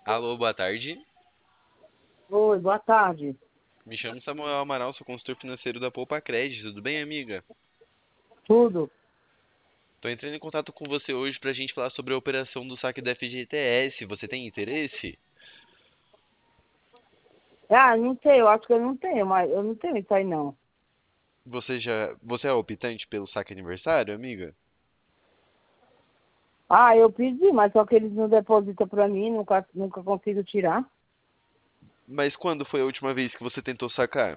Alô, boa tarde. Oi, boa tarde. Me chamo Samuel Amaral, sou consultor financeiro da Poupa Crédito. Tudo bem, amiga? Tudo? Tô entrando em contato com você hoje pra gente falar sobre a operação do saque da FGTS. Você tem interesse? Ah, não sei, eu acho que eu não tenho, mas eu não tenho isso aí não. Você é optante pelo saque aniversário, amiga? Ah, eu pedi, mas só que eles não depositam pra mim, nunca consigo tirar. Mas quando foi a última vez que você tentou sacar?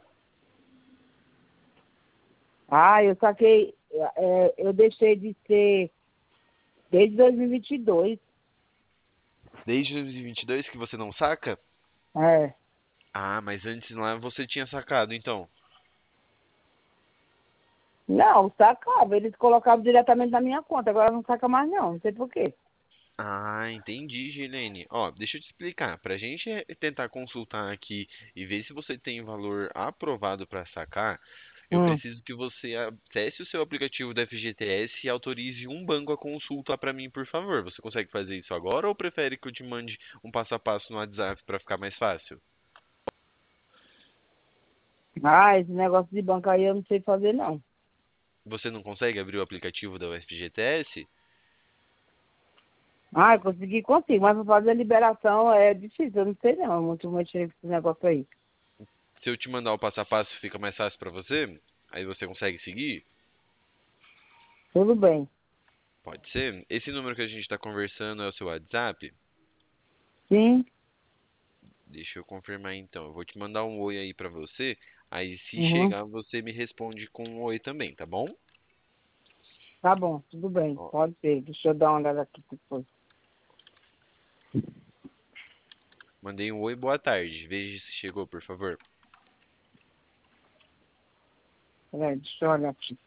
Ah, eu saquei, eu deixei de ser desde 2022. Desde 2022 que você não saca? É. Ah, mas antes lá você tinha sacado, então. Não, sacava, eles colocavam diretamente na minha conta, agora não saca mais não sei por quê. Ah, entendi, Gilene. Ó, deixa eu te explicar. Pra gente tentar consultar aqui e ver se você tem valor aprovado para sacar, eu Hum. preciso que você acesse o seu aplicativo da FGTS e autorize um banco a consulta para mim, por favor. Você consegue fazer isso agora ou prefere que eu te mande um passo a passo no WhatsApp para ficar mais fácil? Ah, esse negócio de banco aí eu não sei fazer não. Você não consegue abrir o aplicativo da FGTS? Ah, eu consegui, consigo, mas pra fazer a liberação é difícil, eu não sei não, muito mexer com esse negócio aí. Se eu te mandar o passo a passo, fica mais fácil para você? Aí você consegue seguir? Tudo bem. Pode ser? Esse número que a gente está conversando é o seu WhatsApp? Sim. Deixa eu confirmar então. Eu vou te mandar um oi aí pra você. Aí se Uhum. chegar, você me responde com um oi também, tá bom? Tá bom, tudo bem, Ó, pode ser. Deixa eu dar uma olhada aqui depois. mandei um oi, boa tarde. Veja se chegou, por favor. Peraí, deixa eu olhar aqui.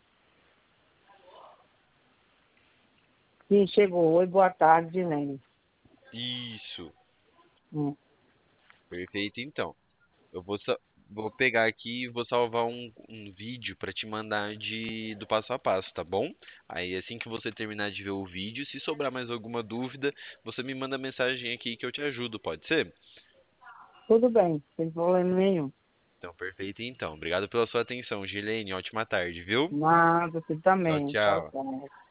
Sim, chegou. Oi, boa tarde, Lene. Isso, Hum. perfeito então. Eu vou pegar aqui e vou salvar um vídeo pra te mandar do passo a passo, tá bom? Aí assim que você terminar de ver o vídeo, se sobrar mais alguma dúvida, você me manda mensagem aqui que eu te ajudo, pode ser? Tudo bem, sem problema nenhum. Então, perfeito então. Obrigado pela sua atenção, Gilene. Ótima tarde, viu? Nada, você Tchau, também. Tchau, tchau. tchau.